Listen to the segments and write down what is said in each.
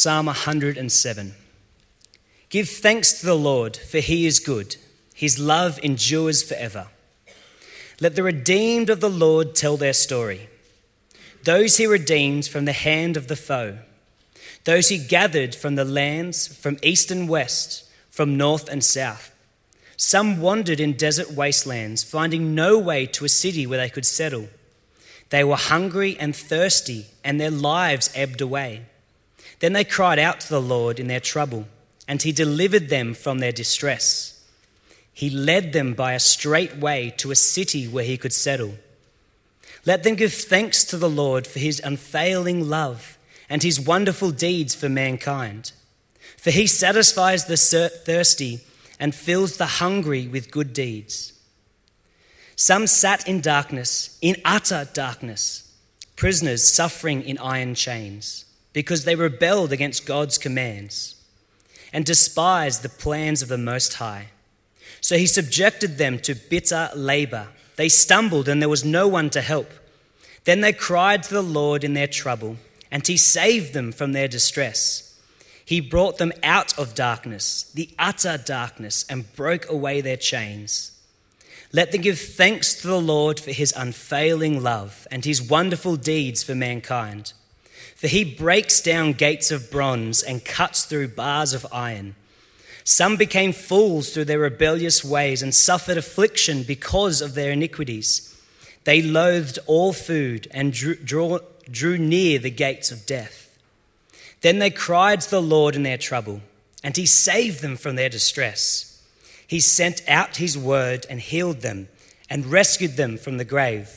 Psalm 107. Give thanks to the Lord, for he is good. His love endures forever. Let the redeemed of the Lord tell their story. Those he redeemed from the hand of the foe. Those he gathered from the lands, from east and west, from north and south. Some wandered in desert wastelands, finding no way to a city where they could settle. They were hungry and thirsty, and their lives ebbed away. Then they cried out to the Lord in their trouble, and he delivered them from their distress. He led them by a straight way to a city where he could settle. Let them give thanks to the Lord for his unfailing love and his wonderful deeds for mankind. For he satisfies the thirsty and fills the hungry with good deeds. Some sat in darkness, in utter darkness, prisoners suffering in iron chains, because they rebelled against God's commands and despised the plans of the Most High. So he subjected them to bitter labor. They stumbled and there was no one to help. Then they cried to the Lord in their trouble, and he saved them from their distress. He brought them out of darkness, the utter darkness, and broke away their chains. Let them give thanks to the Lord for his unfailing love and his wonderful deeds for mankind. For he breaks down gates of bronze and cuts through bars of iron. Some became fools through their rebellious ways and suffered affliction because of their iniquities. They loathed all food and drew near the gates of death. Then they cried to the Lord in their trouble, and he saved them from their distress. He sent out his word and healed them and rescued them from the grave.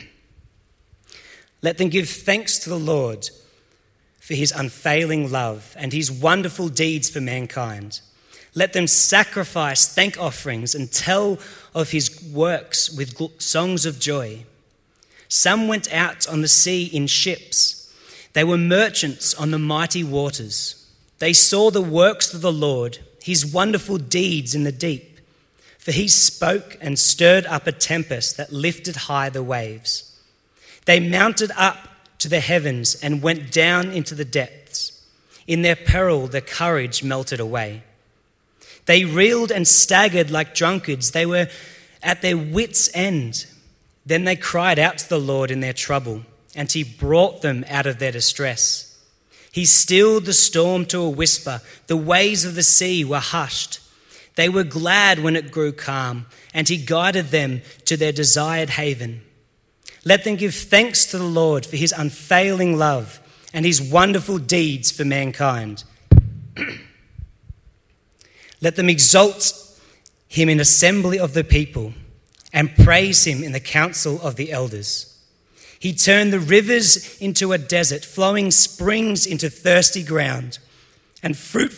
Let them give thanks to the Lord for his unfailing love and his wonderful deeds for mankind. Let them sacrifice thank offerings and tell of his works with songs of joy. Some went out on the sea in ships. They were merchants on the mighty waters. They saw the works of the Lord, his wonderful deeds in the deep. For he spoke and stirred up a tempest that lifted high the waves. They mounted up to the heavens and went down into the depths. In their peril, their courage melted away. They reeled and staggered like drunkards. They were at their wits' end. Then they cried out to the Lord in their trouble, and he brought them out of their distress. He stilled the storm to a whisper. The waves of the sea were hushed. They were glad when it grew calm, and he guided them to their desired haven. Let them give thanks to the Lord for his unfailing love and his wonderful deeds for mankind. Let them exalt him in assembly of the people and praise him in the council of the elders. He turned the rivers into a desert, flowing springs into thirsty ground, and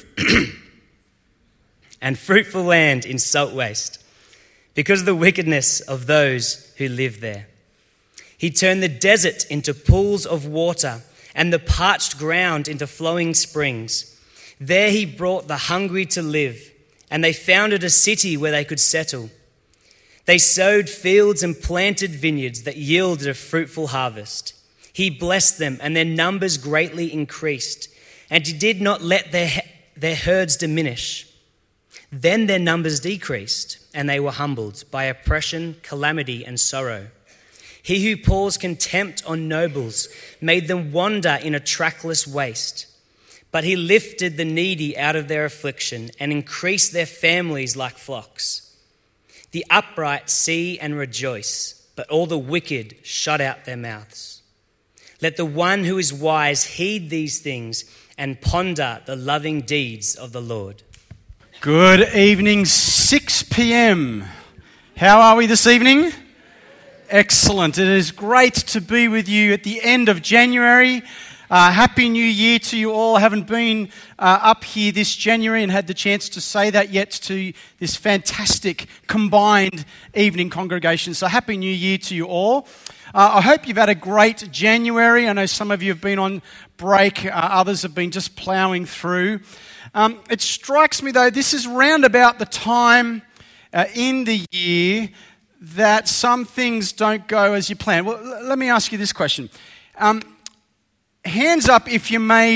fruitful land in salt waste, because of the wickedness of those who live there. He turned the desert into pools of water and the parched ground into flowing springs. There he brought the hungry to live, and they founded a city where they could settle. They sowed fields and planted vineyards that yielded a fruitful harvest. He blessed them, and their numbers greatly increased, and he did not let their herds diminish. Then their numbers decreased, and they were humbled by oppression, calamity, and sorrow. He who pours contempt on nobles made them wander in a trackless waste. But he lifted the needy out of their affliction and increased their families like flocks. The upright see and rejoice, but all the wicked shut out their mouths. Let the one who is wise heed these things and ponder the loving deeds of the Lord. Good evening, 6 p.m. How are we this evening? Excellent. It is great to be with you at the end of January. Happy New Year to you all. I haven't been up here this January and had the chance to say that yet to this fantastic combined evening congregation. So Happy New Year to you all. I hope you've had a great January. I know some of you have been on break. Others have been just ploughing through. It strikes me, though, this is round about the time in the year that some things don't go as you plan. Well, let me ask you this question. Hands up if you made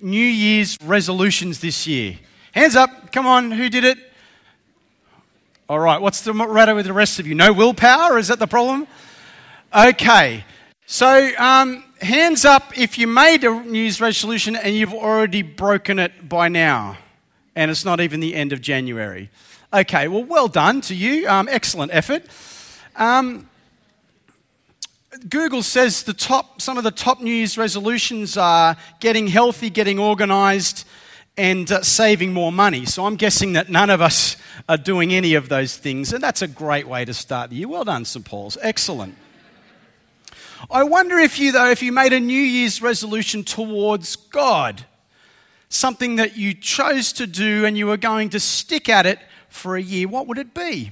New Year's resolutions this year? Hands up. Come on, who did it? All right, what's the matter with the rest of you? No willpower? Is that the problem? Okay. So, hands up if you made a New Year's resolution and you've already broken it by now. And it's not even the end of January. Okay, well done to you. Excellent effort. Google says some of the top New Year's resolutions are getting healthy, getting organised, and saving more money. So I'm guessing that none of us are doing any of those things, and that's a great way to start the year. Well done, St. Paul's. Excellent. I wonder if you made a New Year's resolution towards God, something that you chose to do and you were going to stick at it for a year, what would it be?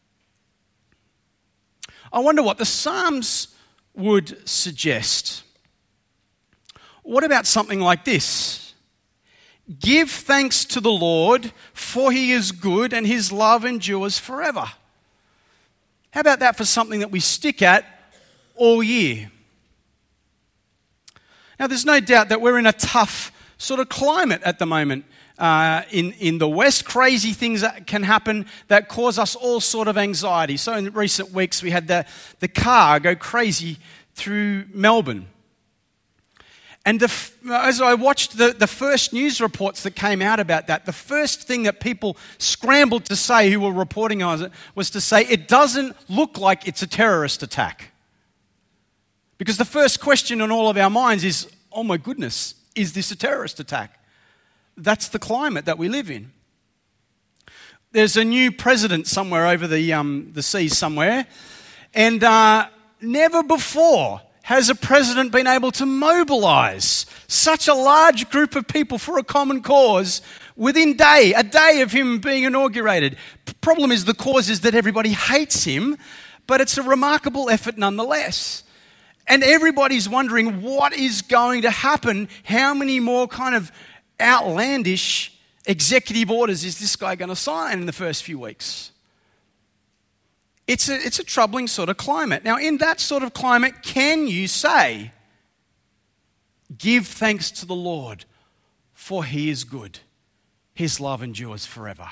I wonder what the Psalms would suggest. What about something like this? Give thanks to the Lord, for he is good and his love endures forever. How about that for something that we stick at all year? Now, there's no doubt that we're in a tough sort of climate at the moment in the West. Crazy things that can happen that cause us all sort of anxiety. So in recent weeks, we had the car go crazy through Melbourne. And as I watched the first news reports that came out about that, the first thing that people scrambled to say who were reporting on it was to say, it doesn't look like it's a terrorist attack. Because the first question on all of our minds is, oh my goodness, is this a terrorist attack? That's the climate that we live in. There's a new president somewhere over the seas somewhere, and never before has a president been able to mobilise such a large group of people for a common cause within a day of him being inaugurated. The problem is the cause is that everybody hates him, but it's a remarkable effort nonetheless. And everybody's wondering what is going to happen. How many more kind of outlandish executive orders is this guy going to sign in the first few weeks? It's a troubling sort of climate. Now, in that sort of climate, can you say, give thanks to the Lord, for he is good. His love endures forever.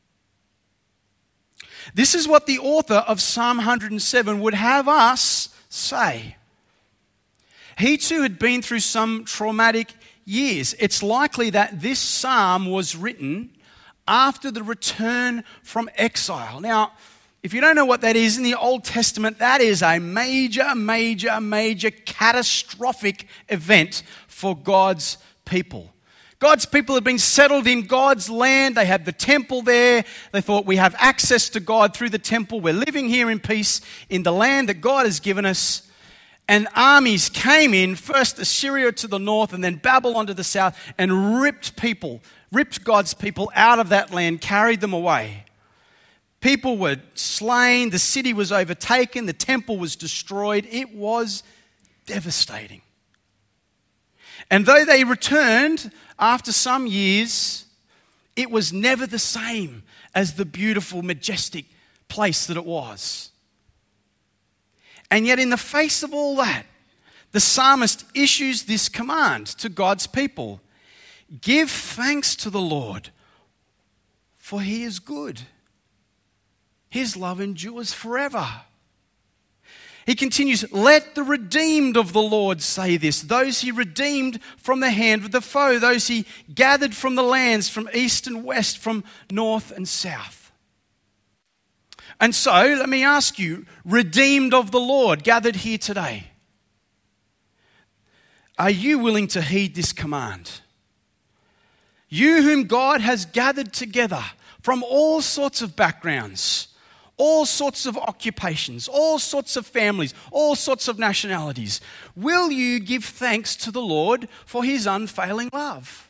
This is what the author of Psalm 107 would have us say. He too had been through some traumatic years. It's likely that this psalm was written after the return from exile. Now, if you don't know what that is, in the Old Testament, that is a major catastrophic event for God's people. God's people had been settled in God's land. They had the temple there. They thought, we have access to God through the temple. We're living here in peace in the land that God has given us. And armies came in, first Assyria to the north and then Babylon to the south, and ripped God's people out of that land, carried them away. People were slain, the city was overtaken, the temple was destroyed. It was devastating. And though they returned after some years, it was never the same as the beautiful, majestic place that it was. And yet in the face of all that, the psalmist issues this command to God's people. Give thanks to the Lord, for he is good. His love endures forever. He continues, let the redeemed of the Lord say this, those he redeemed from the hand of the foe, those he gathered from the lands, from east and west, from north and south. And so, let me ask you, redeemed of the Lord, gathered here today, are you willing to heed this command? You whom God has gathered together from all sorts of backgrounds, all sorts of occupations, all sorts of families, all sorts of nationalities, will you give thanks to the Lord for his unfailing love?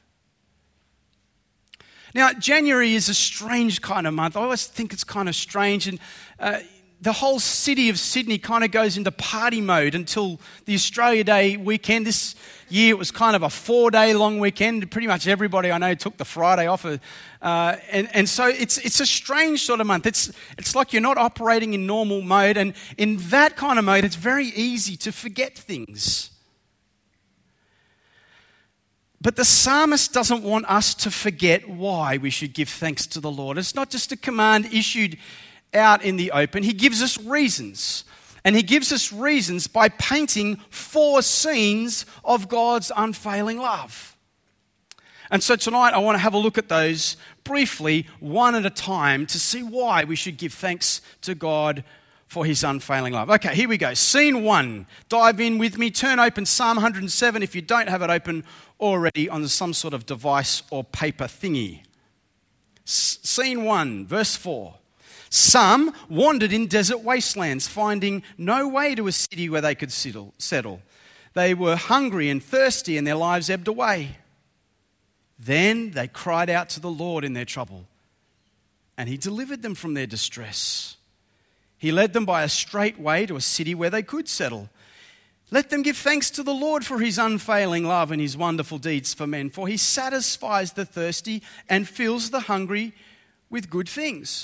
Now, January is a strange kind of month. I always think it's kind of strange. And the whole city of Sydney kind of goes into party mode until the Australia Day weekend. This year it was kind of a 4-day long weekend. Pretty much everybody I know took the Friday off. And so it's a strange sort of month. It's like you're not operating in normal mode. And in that kind of mode, it's very easy to forget things. But the psalmist doesn't want us to forget why we should give thanks to the Lord. It's not just a command issued out in the open. He gives us reasons. And he gives us reasons by painting 4 scenes of God's unfailing love. And so tonight I want to have a look at those briefly, one at a time, to see why we should give thanks to God for his unfailing love. Okay, here we go. Scene 1. Dive in with me. Turn open Psalm 107 if you don't have it open already on some sort of device or paper thingy. Scene 1, verse 4. Some wandered in desert wastelands, finding no way to a city where they could settle. They were hungry and thirsty, and their lives ebbed away. Then they cried out to the Lord in their trouble, and he delivered them from their distress. He led them by a straight way to a city where they could settle. Let them give thanks to the Lord for his unfailing love and his wonderful deeds for men, for he satisfies the thirsty and fills the hungry with good things.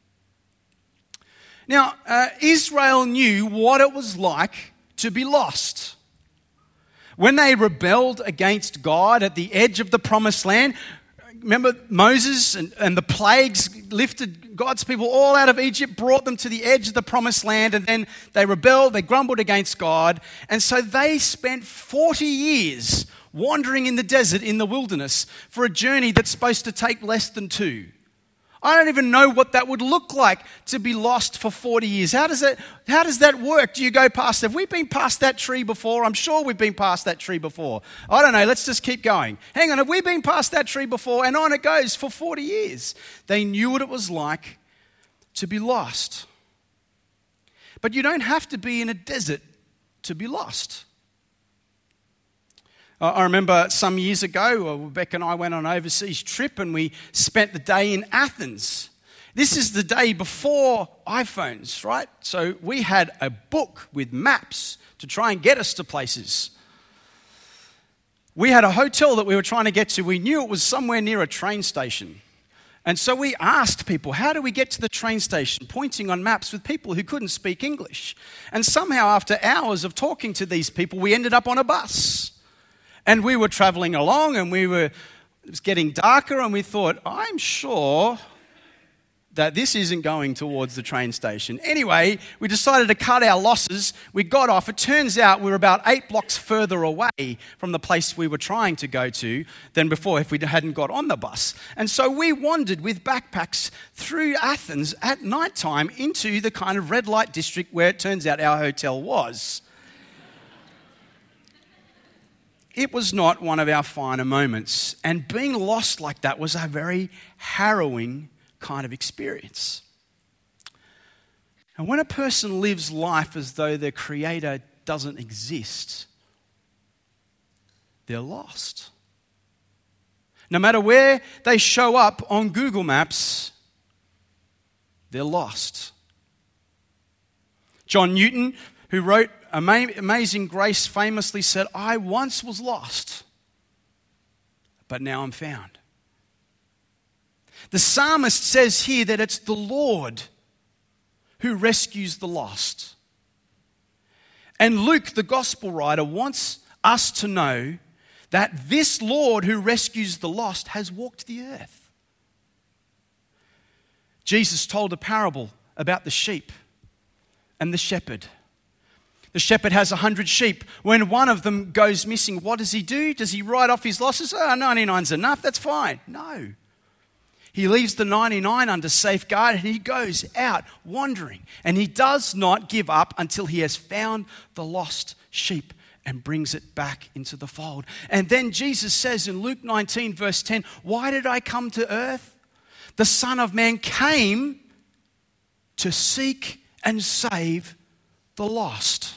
Now, Israel knew what it was like to be lost. When they rebelled against God at the edge of the promised land, remember Moses and the plagues lifted God's people all out of Egypt, brought them to the edge of the promised land, and then they rebelled, they grumbled against God, and so they spent 40 years wandering in the desert, in the wilderness, for a journey that's supposed to take less than 2. I don't even know what that would look like to be lost for 40 years. How does that work? Do you go past? Have we been past that tree before? I'm sure we've been past that tree before. I don't know. Let's just keep going. Hang on. Have we been past that tree before? And on it goes for 40 years. They knew what it was like to be lost. But you don't have to be in a desert to be lost. I remember some years ago, Rebecca and I went on an overseas trip and we spent the day in Athens. This is the day before iPhones, right? So we had a book with maps to try and get us to places. We had a hotel that we were trying to get to. We knew it was somewhere near a train station. And so we asked people, how do we get to the train station? Pointing on maps with people who couldn't speak English. And somehow after hours of talking to these people, we ended up on a bus. And we were traveling along and it was getting darker, and we thought, I'm sure that this isn't going towards the train station. Anyway, we decided to cut our losses. We got off. It turns out we were about 8 blocks further away from the place we were trying to go to than before if we hadn't got on the bus. And so we wandered with backpacks through Athens at night time into the kind of red light district where it turns out our hotel was. It was not one of our finer moments, and being lost like that was a very harrowing kind of experience. And when a person lives life as though their creator doesn't exist, they're lost. No matter where they show up on Google Maps, they're lost. John Newton, who wrote Amazing Grace, famously said, I once was lost, but now I'm found. The psalmist says here that it's the Lord who rescues the lost. And Luke, the gospel writer, wants us to know that this Lord who rescues the lost has walked the earth. Jesus told a parable about the sheep and the shepherd. The shepherd has 100 sheep. When one of them goes missing, what does he do? Does he write off his losses? 99's enough, that's fine. No. He leaves the 99 under safeguard and he goes out wandering. And he does not give up until he has found the lost sheep and brings it back into the fold. And then Jesus says in Luke 19 verse 10, why did I come to earth? The Son of Man came to seek and save the lost.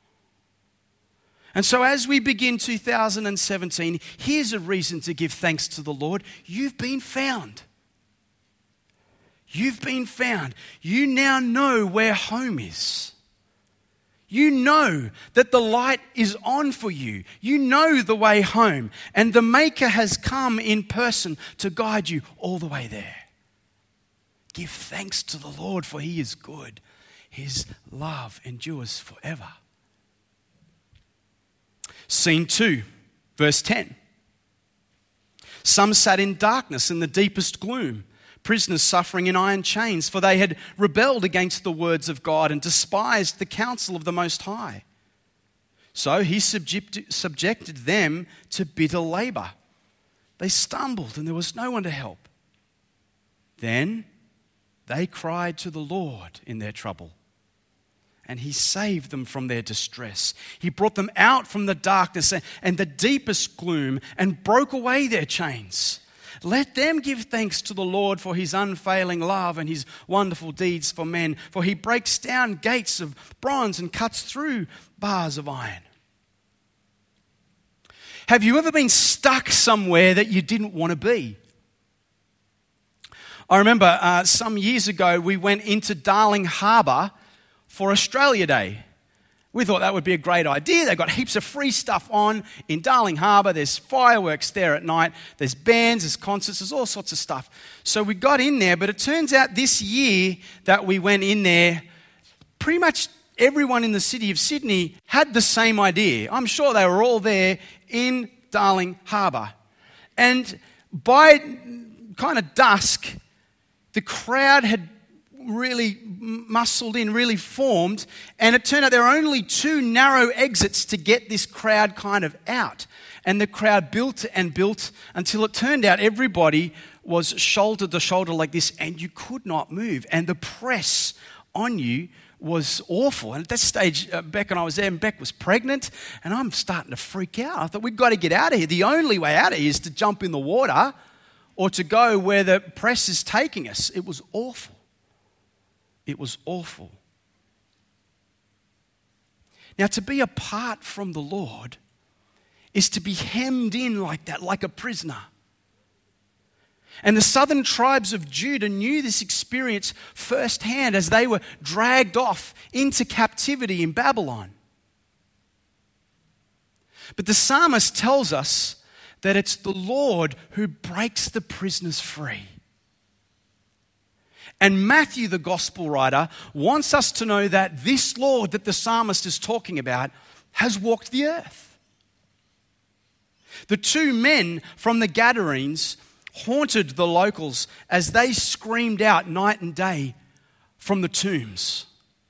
And so as we begin 2017, here's a reason to give thanks to the Lord. You've been found. You've been found. You now know where home is. You know that the light is on for you. You know the way home. And the Maker has come in person to guide you all the way there. Give thanks to the Lord, for he is good. His love endures forever. Scene 2, verse 10. Some sat in darkness in the deepest gloom, prisoners suffering in iron chains, for they had rebelled against the words of God and despised the counsel of the Most High. So he subjected them to bitter labor. They stumbled and there was no one to help. Then they cried to the Lord in their trouble, and he saved them from their distress. He brought them out from the darkness and the deepest gloom and broke away their chains. Let them give thanks to the Lord for his unfailing love and his wonderful deeds for men, for he breaks down gates of bronze and cuts through bars of iron. Have you ever been stuck somewhere that you didn't want to be? I remember some years ago we went into Darling Harbour for Australia Day. We thought that would be a great idea. They've got heaps of free stuff on in Darling Harbour. There's fireworks there at night. There's bands, there's concerts, there's all sorts of stuff. So we got in there, but it turns out this year that we went in there, pretty much everyone in the city of Sydney had the same idea. I'm sure they were all there in Darling Harbour. And by kind of dusk, the crowd had really muscled in, really formed, and it turned out there were only two narrow exits to get this crowd kind of out. And the crowd built and built until it turned out everybody was shoulder to shoulder like this, and you could not move. And the press on you was awful. And at that stage, Beck and I was there, and Beck was pregnant, and I'm starting to freak out. I thought, we've got to get out of here. The only way out of here is to jump in the water or to go where the press is taking us. It was awful. It was awful. Now, to be apart from the Lord is to be hemmed in like that, like a prisoner. And the southern tribes of Judah knew this experience firsthand as they were dragged off into captivity in Babylon. But the psalmist tells us that it's the Lord who breaks the prisoners free. And Matthew, the gospel writer, wants us to know that this Lord that the psalmist is talking about has walked the earth. The two men from the Gadarenes haunted the locals as they screamed out night and day from the tombs.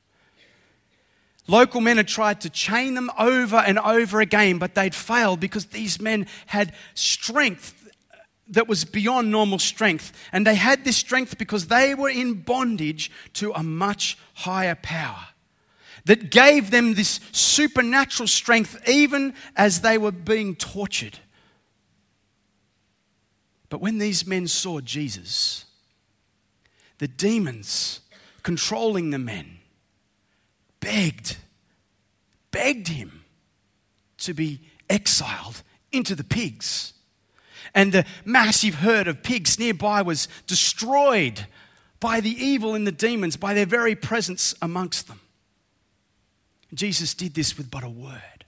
Local men had tried to chain them over and over again, but they'd failed because these men had strength that was beyond normal strength. And they had this strength because they were in bondage to a much higher power that gave them this supernatural strength even as they were being tortured. But when these men saw Jesus, the demons controlling the men begged him to be exiled into the pigs. And the massive herd of pigs nearby was destroyed by the evil and the demons, by their very presence amongst them. Jesus did this with but a word.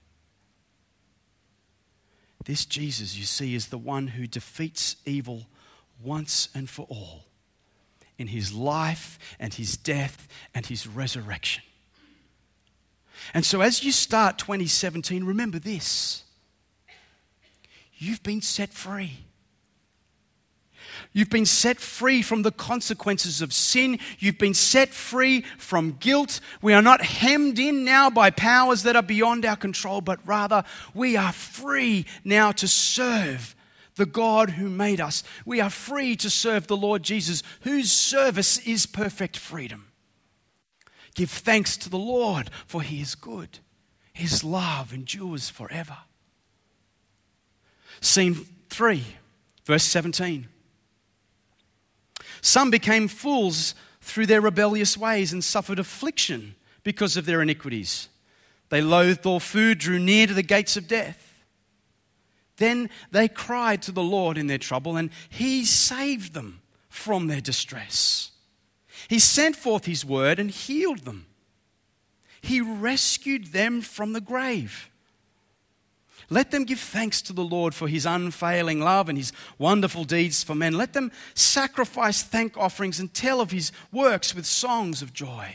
This Jesus, you see, is the one who defeats evil once and for all in his life and his death and his resurrection. And so as you start 2017, remember this. You've been set free. You've been set free from the consequences of sin. You've been set free from guilt. We are not hemmed in now by powers that are beyond our control, but rather we are free now to serve the God who made us. We are free to serve the Lord Jesus, whose service is perfect freedom. Give thanks to the Lord, for he is good. His love endures forever. Scene 3, verse 17. Some became fools through their rebellious ways and suffered affliction because of their iniquities. They loathed all food, drew near to the gates of death. Then they cried to the Lord in their trouble, and he saved them from their distress. He sent forth his word and healed them. He rescued them from the grave. Let them give thanks to the Lord for his unfailing love and his wonderful deeds for men. Let them sacrifice thank offerings and tell of his works with songs of joy.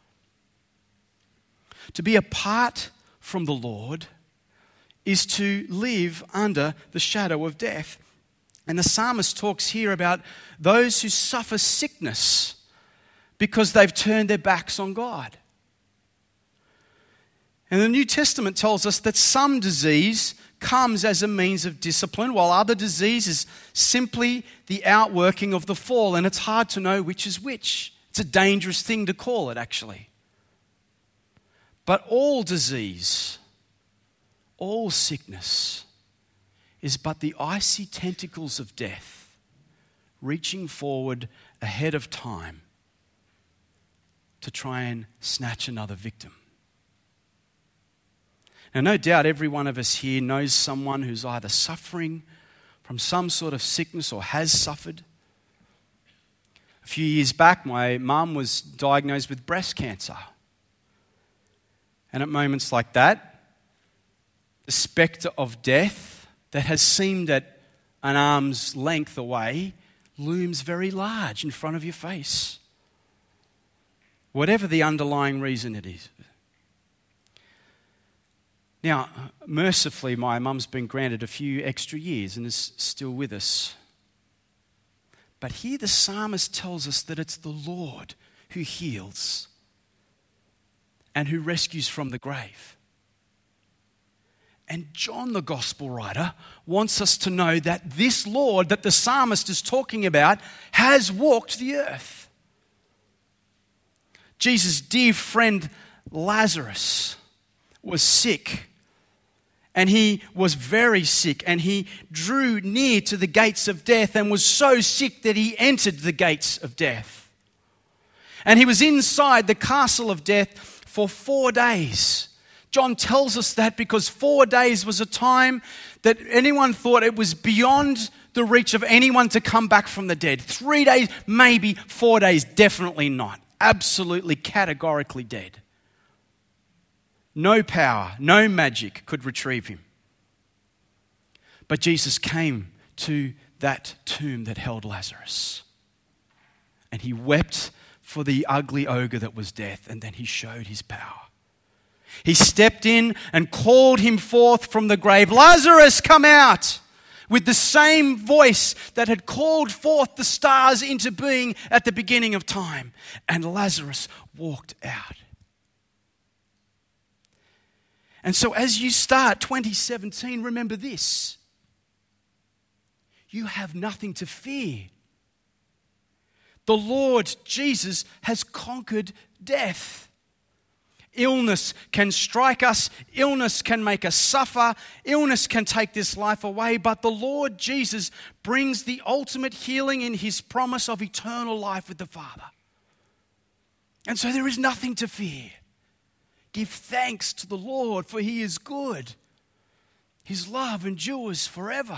To be apart from the Lord is to live under the shadow of death. And the psalmist talks here about those who suffer sickness because they've turned their backs on God. And the New Testament tells us that some disease comes as a means of discipline, while other disease is simply the outworking of the fall, and it's hard to know which is which. It's a dangerous thing to call it, actually. But all disease, all sickness, is but the icy tentacles of death reaching forward ahead of time to try and snatch another victim. Now, no doubt every one of us here knows someone who's either suffering from some sort of sickness or has suffered. A few years back, my mum was diagnosed with breast cancer. And at moments like that, the spectre of death that has seemed at an arm's length away looms very large in front of your face. Whatever the underlying reason it is. Now, mercifully, my mum's been granted a few extra years and is still with us. But here the psalmist tells us that it's the Lord who heals and who rescues from the grave. And John, the gospel writer, wants us to know that this Lord that the psalmist is talking about has walked the earth. Jesus' dear friend Lazarus was sick. And he was very sick, and he drew near to the gates of death and was so sick that he entered the gates of death. And he was inside the castle of death for 4 days. John tells us that because 4 days was a time that anyone thought it was beyond the reach of anyone to come back from the dead. 3 days, maybe 4 days, definitely not. Absolutely, categorically dead. No power, no magic could retrieve him. But Jesus came to that tomb that held Lazarus. And he wept for the ugly ogre that was death, and then he showed his power. He stepped in and called him forth from the grave, "Lazarus, come out!" with the same voice that had called forth the stars into being at the beginning of time. And Lazarus walked out. And so as you start 2017, remember this. You have nothing to fear. The Lord Jesus has conquered death. Illness can strike us. Illness can make us suffer. Illness can take this life away. But the Lord Jesus brings the ultimate healing in his promise of eternal life with the Father. And so there is nothing to fear. Give thanks to the Lord, for he is good. His love endures forever.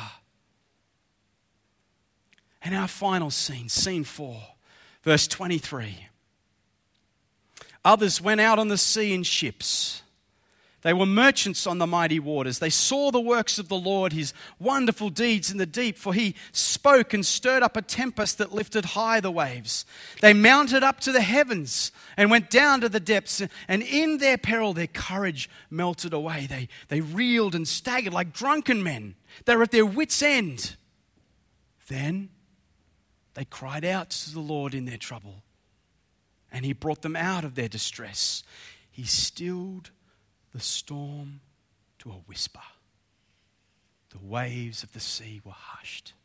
And our final scene, scene 4, verse 23. Others went out on the sea in ships. They were merchants on the mighty waters. They saw the works of the Lord, his wonderful deeds in the deep, for he spoke and stirred up a tempest that lifted high the waves. They mounted up to the heavens and went down to the depths, and in their peril their courage melted away. They reeled and staggered like drunken men. They were at their wits' end. Then they cried out to the Lord in their trouble, and he brought them out of their distress. He stilled the storm to a whisper. The waves of the sea were hushed.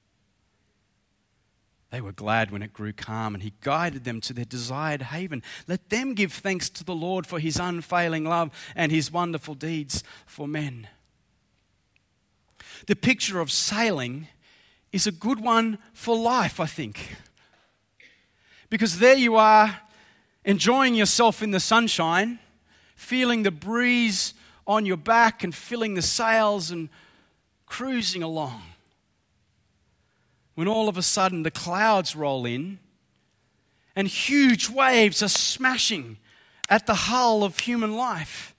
They were glad when it grew calm, and he guided them to their desired haven. Let them give thanks to the Lord for his unfailing love and his wonderful deeds for men. The picture of sailing is a good one for life, I think. Because there you are, enjoying yourself in the sunshine, feeling the breeze on your back and filling the sails and cruising along. When all of a sudden the clouds roll in and huge waves are smashing at the hull of human life.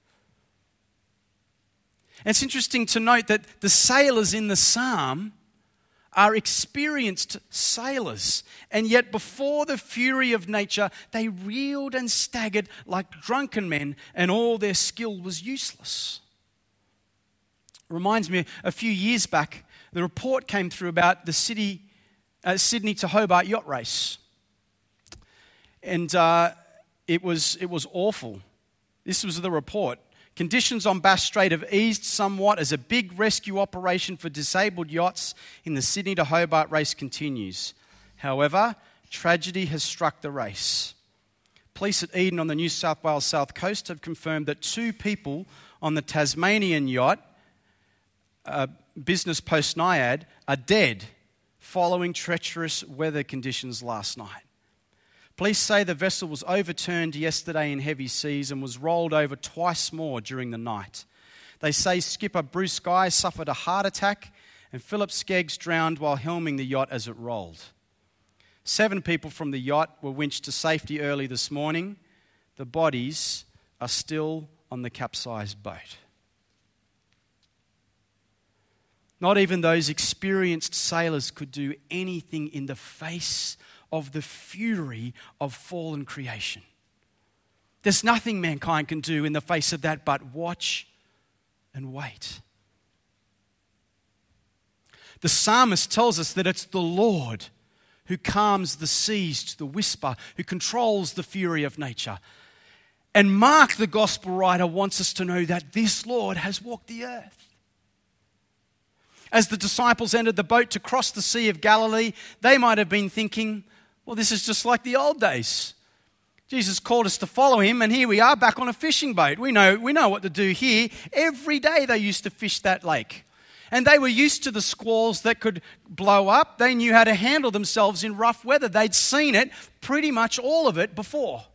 And it's interesting to note that the sailors in the psalm are experienced sailors, and yet before the fury of nature, they reeled and staggered like drunken men, and all their skill was useless. It reminds me, a few years back, the report came through about the Sydney to Hobart yacht race. And it was awful. This was the report. Conditions on Bass Strait have eased somewhat as a big rescue operation for disabled yachts in the Sydney to Hobart race continues. However, tragedy has struck the race. Police at Eden on the New South Wales south coast have confirmed that 2 people on the Tasmanian yacht, Business Post Naiad, are dead following treacherous weather conditions last night. Police say the vessel was overturned yesterday in heavy seas and was rolled over twice more during the night. They say skipper Bruce Guy suffered a heart attack and Philip Skeggs drowned while helming the yacht as it rolled. 7 people from the yacht were winched to safety early this morning. The bodies are still on the capsized boat. Not even those experienced sailors could do anything in the face of the fury of fallen creation. There's nothing mankind can do in the face of that but watch and wait. The psalmist tells us that it's the Lord who calms the seas to the whisper, who controls the fury of nature. And Mark, the gospel writer, wants us to know that this Lord has walked the earth. As the disciples entered the boat to cross the Sea of Galilee, they might have been thinking, well, this is just like the old days. Jesus called us to follow him, and here we are back on a fishing boat. We know what to do here. Every day they used to fish that lake. And they were used to the squalls that could blow up. They knew how to handle themselves in rough weather. They'd seen it, pretty much all of it, before.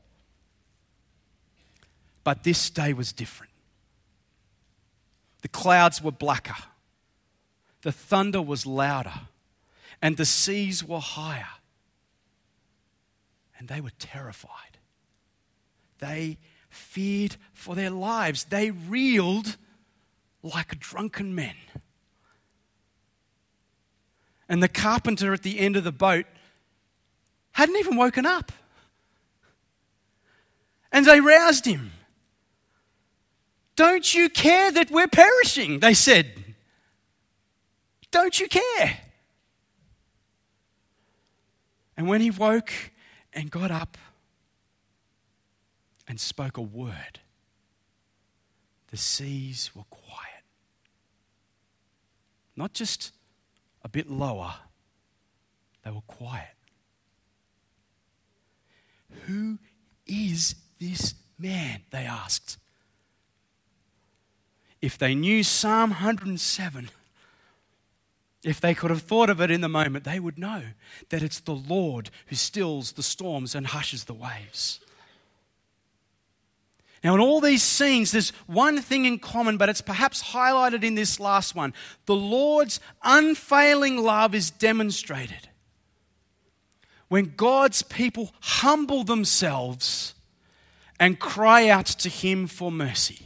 But this day was different. The clouds were blacker. The thunder was louder. And the seas were higher. And they were terrified. They feared for their lives. They reeled like drunken men. And the carpenter at the end of the boat hadn't even woken up. And they roused him. Don't you care that we're perishing? They said. Don't you care? And when he woke and got up and spoke a word, the seas were quiet. Not just a bit lower, they were quiet. Who is this man? They asked. If they knew Psalm 107, if they could have thought of it in the moment, they would know that it's the Lord who stills the storms and hushes the waves. Now, in all these scenes, there's one thing in common, but it's perhaps highlighted in this last one. The Lord's unfailing love is demonstrated when God's people humble themselves and cry out to him for mercy.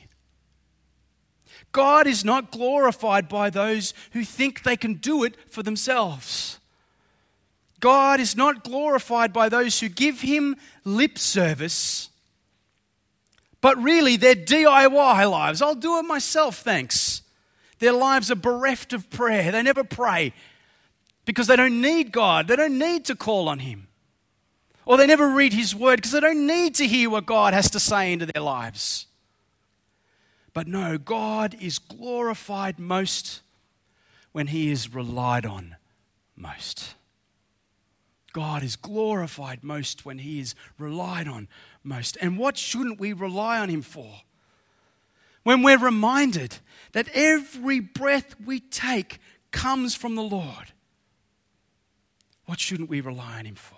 God is not glorified by those who think they can do it for themselves. God is not glorified by those who give him lip service, but really they're DIY lives. I'll do it myself, thanks. Their lives are bereft of prayer. They never pray because they don't need God. They don't need to call on him. Or they never read his word because they don't need to hear what God has to say into their lives. But no, God is glorified most when he is relied on most. God is glorified most when he is relied on most. And what shouldn't we rely on him for? When we're reminded that every breath we take comes from the Lord, what shouldn't we rely on him for?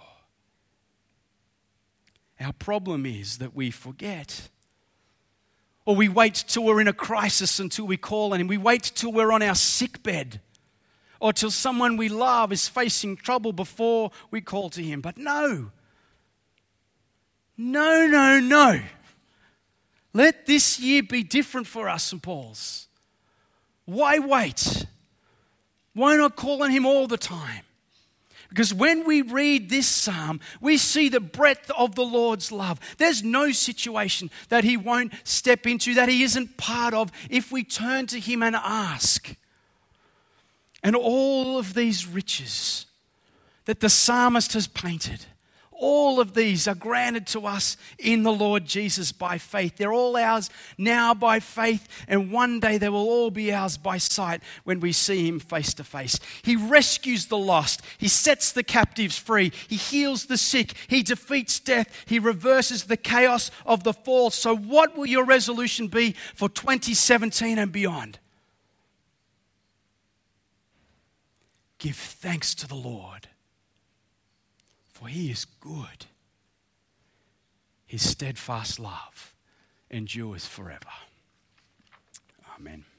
Our problem is that we forget. Or we wait till we're in a crisis until we call on him. We wait till we're on our sick bed. Or till someone we love is facing trouble before we call to him. But no. No. Let this year be different for us, St. Paul's. Why wait? Why not call on him all the time? Because when we read this psalm, we see the breadth of the Lord's love. There's no situation that he won't step into, that he isn't part of, if we turn to him and ask. And all of these riches that the psalmist has painted, all of these are granted to us in the Lord Jesus by faith. They're all ours now by faith, and one day they will all be ours by sight when we see him face to face. He rescues the lost. He sets the captives free. He heals the sick. He defeats death. He reverses the chaos of the fall. So what will your resolution be for 2017 and beyond? Give thanks to the Lord, for he is good. His steadfast love endures forever. Amen.